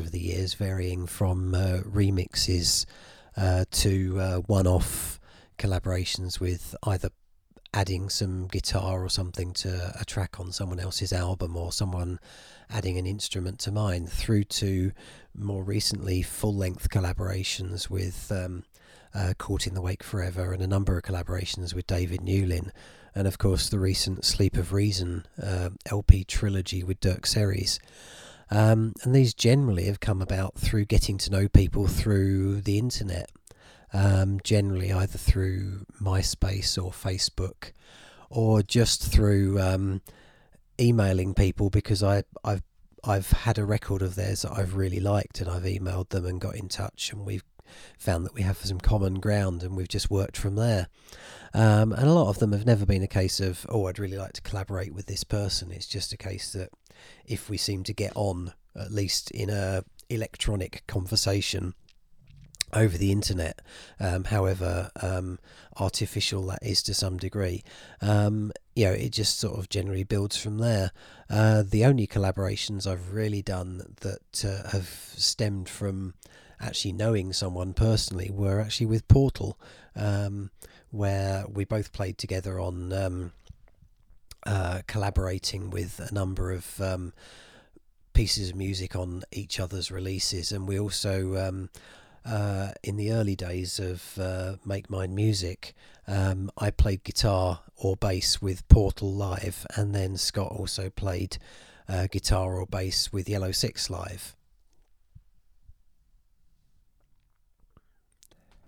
over the years, varying from remixes to one-off collaborations with either adding some guitar or something to a track on someone else's album, or someone adding an instrument to mine, through to more recently full-length collaborations with Caught in the Wake Forever, and a number of collaborations with David Newlin, and of course the recent Sleep of Reason LP trilogy with Dirk Series. And these generally have come about through getting to know people through the internet, generally either through MySpace or Facebook, or just through emailing people, because I've had a record of theirs that I've really liked, and I've emailed them and got in touch, and we've found that we have some common ground, and we've just worked from there. And a lot of them have never been a case of, oh, I'd really like to collaborate with this person. It's just a case that if we seem to get on, at least in a electronic conversation over the internet, however artificial that is to some degree, it just sort of generally builds from there. The only collaborations I've really done that have stemmed from actually knowing someone personally were actually with Portal, where we both played together on collaborating with a number of pieces of music on each other's releases, and we also in the early days of Make Mine Music, I played guitar or bass with Portal live, and then Scott also played guitar or bass with Yellow Six live.